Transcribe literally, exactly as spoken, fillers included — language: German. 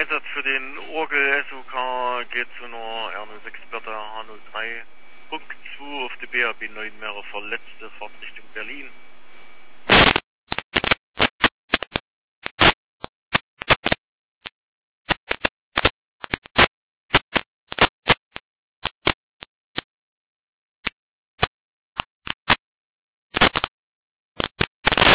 Einsatz für den Orgel S O K geht zu einer R null sechs Bertha H null drei Punkt zwei auf die B A B neun mehrere Verletzte, Fahrt Richtung Berlin.